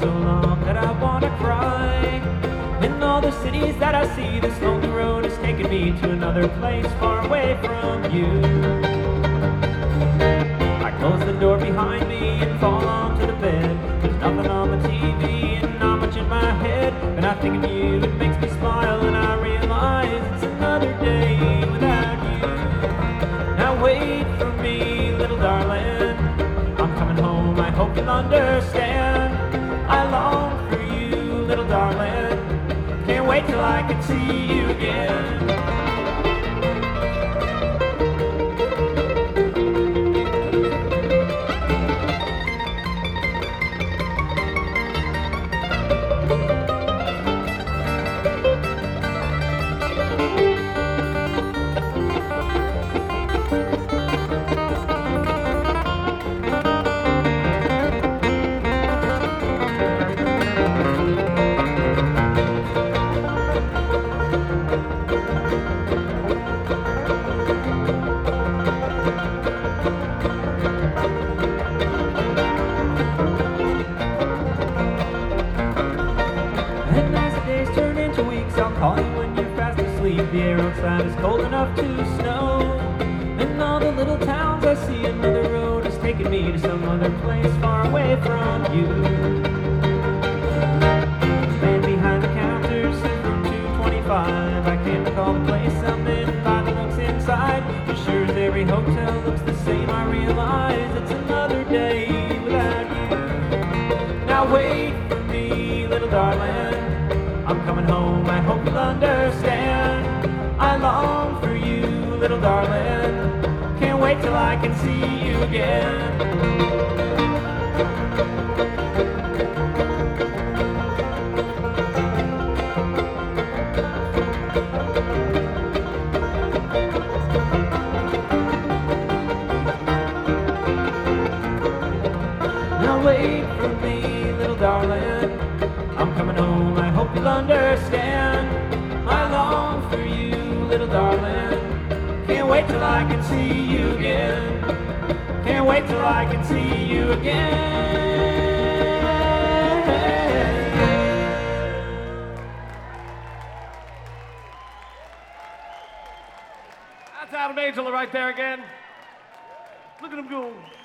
so long that I wanna cry. In all the cities that I see, this lonely road has taken me to another place far away from you. I close the door behind me and fall onto the bed. There's nothing on the TV and not much in my head, but I think of you, it makes me smile, and I realize it's another day without you. Now wait for me, little darling, I'm coming home, I hope you'll understand. I long for you, little darling, can't wait till I can see you again. I'll call you when you're fast asleep. The air outside is cold enough to snow. In all the little towns I see, another road has taken me to some other place far away from you. The man behind the counter said room 225. I can't recall the place I'm in by the looks inside. As sure as every hotel looks the same, I realize it's another day without you. Now wait for me, little darling, I'm coming home, I hope you'll understand. I long for you, little darling, can't wait till I can see you again. Now wait for me, little darling, I'm coming home, I hope you'll understand. I long for you, little darling, can't wait till I can see you again. Can't wait till I can see you again. That's Adam Angel right there again. Look at him go.